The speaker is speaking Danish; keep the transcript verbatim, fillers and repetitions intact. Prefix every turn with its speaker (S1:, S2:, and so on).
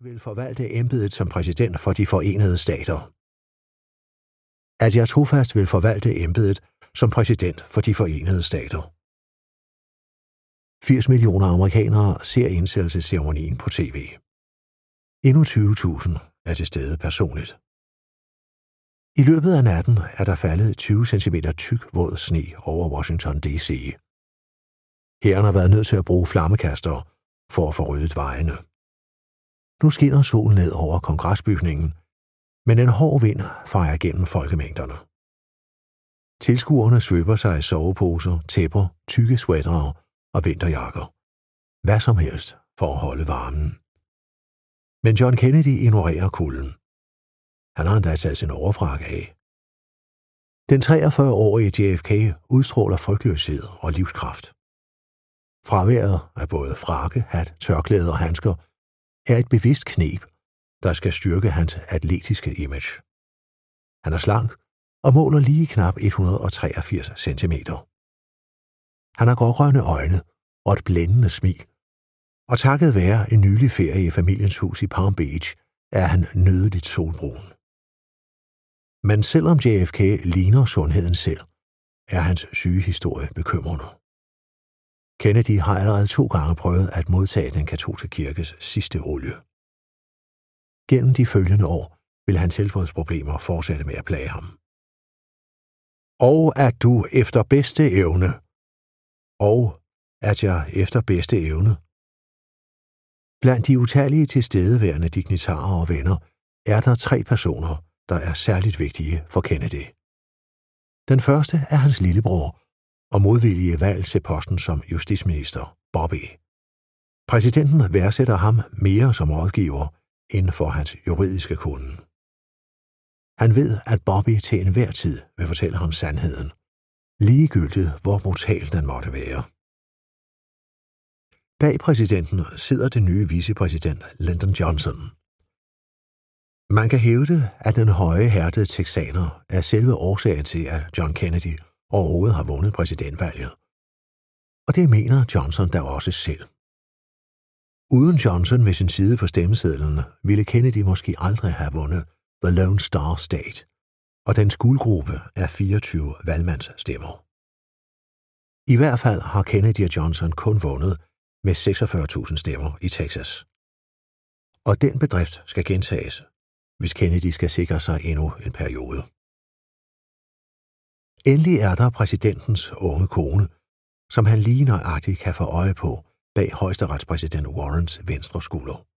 S1: vil forvalte embedet som præsident for de forenede stater. At jeg trofast vil forvalte embedet som præsident for de forenede stater. firs millioner amerikanere ser indsættelsesceremonien på tv. Endnu tyve tusind er til stede personligt. I løbet af natten er der faldet tyve centimeter tyk våd sne over Washington D C. Hæren har været nødt til at bruge flammekaster for at få ryddet vejene. Nu skinner solen ned over kongresbygningen, men en hård vind fejer gennem folkemængderne. Tilskuerne svøber sig i soveposer, tæpper, tykke sweatere og vinterjakker. Hvad som helst for at holde varmen. Men John Kennedy ignorerer kulden. Han har endda taget sin overfrakke af. Den treogfyrre-årige J F K udstråler frygtløshed og livskraft. Fraværet af både frakke, hat, tørklæde og handsker er et bevidst kneb, der skal styrke hans atletiske image. Han er slank og måler lige knap et hundrede og treogfirs centimeter. Han har grågrønne øjne og et blændende smil, og takket være en nylig ferie i familiens hus i Palm Beach, er han nydeligt solbrun. Men selvom J F K ligner sundheden selv, er hans sygehistorie bekymrende. Kennedy har allerede to gange prøvet at modtage den katolske kirkes sidste olie. Gennem de følgende år vil hans helbredsproblemer fortsætte med at plage ham. Og at du efter bedste evne, og at jeg efter bedste evne. Blandt de utallige tilstedeværende dignitarer og venner er der tre personer, der er særligt vigtige for Kennedy. Den første er hans lillebror og modvillige valg til posten som justitsminister, Bobby. Præsidenten værdsætter ham mere som rådgiver end for hans juridiske kunde. Han ved, at Bobby til enhver tid vil fortælle ham sandheden, ligegyldigt hvor brutal den måtte være. Bag præsidenten sidder den nye vicepræsident Lyndon Johnson. Man kan hævde, at den høje hærdede texaner er selve årsagen til, at John Kennedy overhovedet har vundet præsidentvalget. Og det mener Johnson da også selv. Uden Johnson ved sin side på stemmesedlen ville Kennedy måske aldrig have vundet The Lone Star State, og dens guldgruppe er fireogtyve valgmandsstemmer. I hvert fald har Kennedy og Johnson kun vundet med seksogfyrre tusind stemmer i Texas. Og den bedrift skal gentages, hvis Kennedy skal sikre sig endnu en periode. Endelig er der præsidentens unge kone, som han lige nøjagtigt kan få øje på bag højesteretspræsident Warrens venstre skulder.